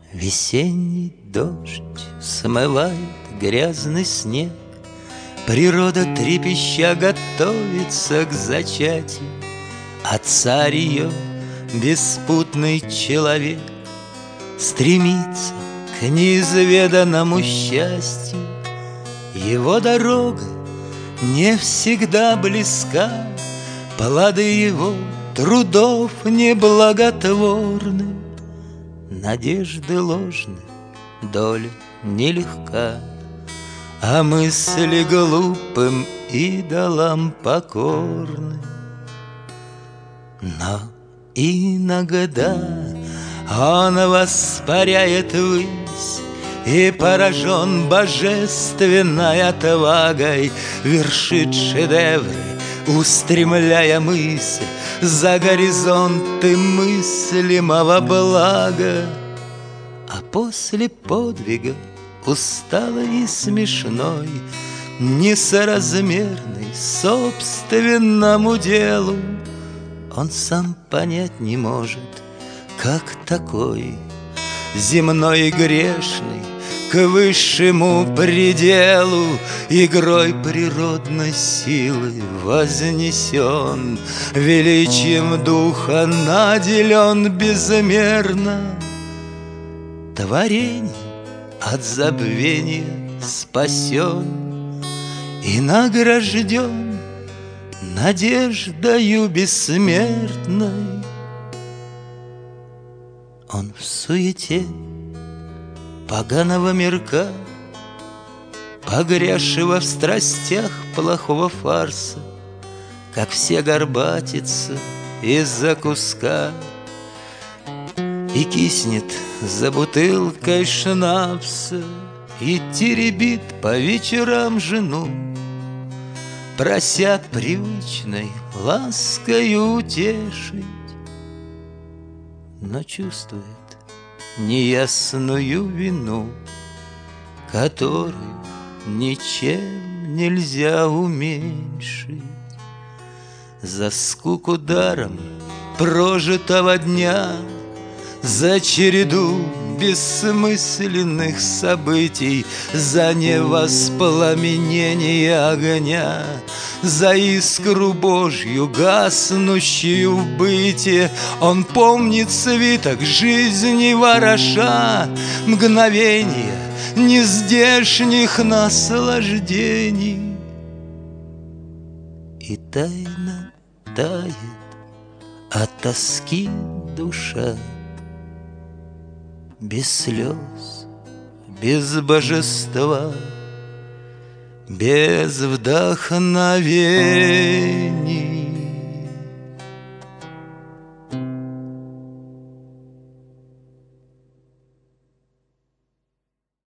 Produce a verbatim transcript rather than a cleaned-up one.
Весенний дождь смывает грязный снег, природа трепеща готовится к зачатию, а царь ее, беспутный человек, стремится к неизведанному счастью. Его дорога не всегда близка, плоды его трудов неблаготворны, надежды ложны, доля нелегка, а мысли глупым идолам покорны. Но иногда он воспаряет ввысь и, поражен божественной отвагой, вершит шедевры, устремляя мысль за горизонты мыслимого блага. А после подвига усталый и смешной, несоразмерный собственному делу, он сам понять не может, как такой земной и грешный к высшему пределу игрой природной силы вознесен, величием духа наделен безмерно. Творение от забвения спасен и награжден надеждою бессмертной. Он в суете поганого мирка, погрязшего в страстях плохого фарса, как все горбатится из-за куска и киснет за бутылкой шнапса и теребит по вечерам жену, просят привычной ласкою утешить, но чувствует неясную вину, которую ничем нельзя уменьшить. За скуку даром прожитого дня, за череду бессмысленных событий, за невоспламенение огня, за искру Божью, гаснущую в быте, он помнит свиток жизни вороша, мгновения нездешних наслаждений. И тайно тает от тоски душа, без слез, без божества, без вдохновений.